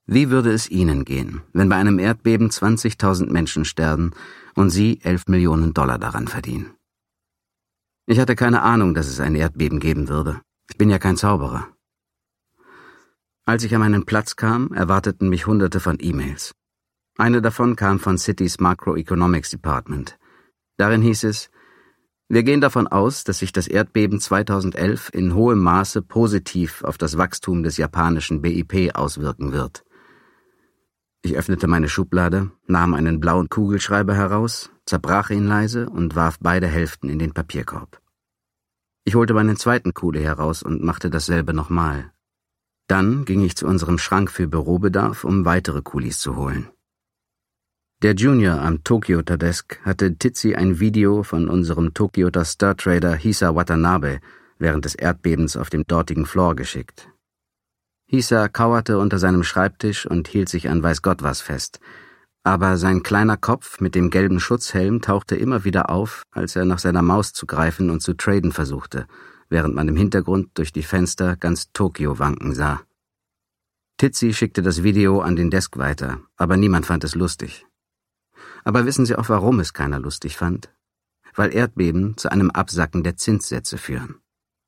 Wie würde es Ihnen gehen, wenn bei einem Erdbeben 20.000 Menschen sterben und Sie 11 Millionen Dollar daran verdienen? Ich hatte keine Ahnung, dass es ein Erdbeben geben würde. Ich bin ja kein Zauberer. Als ich an meinen Platz kam, erwarteten mich Hunderte von E-Mails. Eine davon kam von Citys Macroeconomics Department. Darin hieß es: Wir gehen davon aus, dass sich das Erdbeben 2011 in hohem Maße positiv auf das Wachstum des japanischen BIP auswirken wird. Ich öffnete meine Schublade, nahm einen blauen Kugelschreiber heraus, zerbrach ihn leise und warf beide Hälften in den Papierkorb. Ich holte meinen zweiten Kuli heraus und machte dasselbe nochmal. Dann ging ich zu unserem Schrank für Bürobedarf, um weitere Kulis zu holen. Der Junior am Tokyoter Desk hatte Titsi ein Video von unserem Tokyoter Star Trader Hisa Watanabe während des Erdbebens auf dem dortigen Floor geschickt. Hisa kauerte unter seinem Schreibtisch und hielt sich an weiß Gott was fest, aber sein kleiner Kopf mit dem gelben Schutzhelm tauchte immer wieder auf, als er nach seiner Maus zu greifen und zu traden versuchte, während man im Hintergrund durch die Fenster ganz Tokio wanken sah. Titsi schickte das Video an den Desk weiter, aber niemand fand es lustig. Aber wissen Sie auch, warum es keiner lustig fand? Weil Erdbeben zu einem Absacken der Zinssätze führen.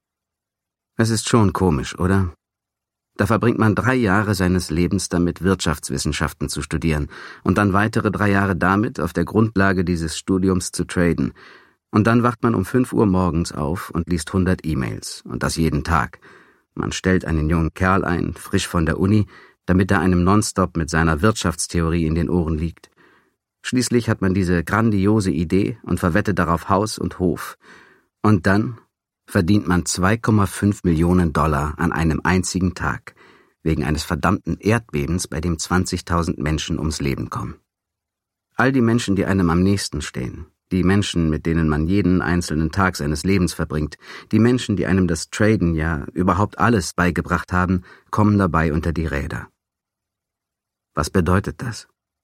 Es ist schon komisch, oder? Da verbringt man 3 Jahre seines Lebens damit, Wirtschaftswissenschaften zu studieren und dann weitere 3 Jahre damit, auf der Grundlage dieses Studiums zu traden. Und dann wacht man um 5 Uhr morgens auf und liest 100 E-Mails, und das jeden Tag. Man stellt einen jungen Kerl ein, frisch von der Uni, damit er einem nonstop mit seiner Wirtschaftstheorie in den Ohren liegt. Schließlich hat man diese grandiose Idee und verwettet darauf Haus und Hof. Und dann verdient man 2,5 Millionen Dollar an einem einzigen Tag, wegen eines verdammten Erdbebens, bei dem 20.000 Menschen ums Leben kommen. All die Menschen, die einem am nächsten stehen, die Menschen, mit denen man jeden einzelnen Tag seines Lebens verbringt, die Menschen, die einem das Traden, ja überhaupt alles beigebracht haben, kommen dabei unter die Räder. Was bedeutet das?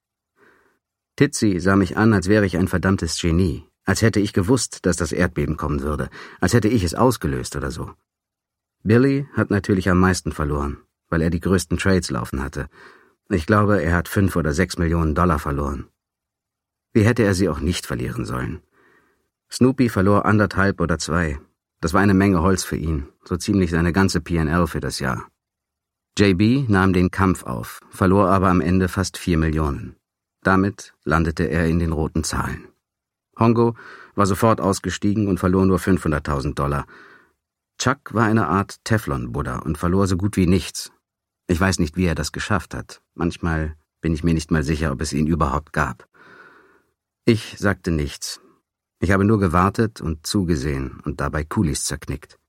Titsi sah mich an, als wäre ich ein verdammtes Genie, als hätte ich gewusst, dass das Erdbeben kommen würde, als hätte ich es ausgelöst oder so. Billy hat natürlich am meisten verloren, weil er die größten Trades laufen hatte. Ich glaube, er hat 5 oder 6 Millionen Dollar verloren. Wie hätte er sie auch nicht verlieren sollen? Snoopy verlor 1,5 oder 2. Das war eine Menge Holz für ihn, so ziemlich seine ganze P&L für das Jahr. JB nahm den Kampf auf, verlor aber am Ende fast 4 Millionen. Damit landete er in den roten Zahlen. Hongo war sofort ausgestiegen und verlor nur 500.000 Dollar. Chuck war eine Art Teflon-Buddha und verlor so gut wie nichts. Ich weiß nicht, wie er das geschafft hat. Manchmal bin ich mir nicht mal sicher, ob es ihn überhaupt gab. Ich sagte nichts. Ich habe nur gewartet und zugesehen und dabei Kulis zerknickt.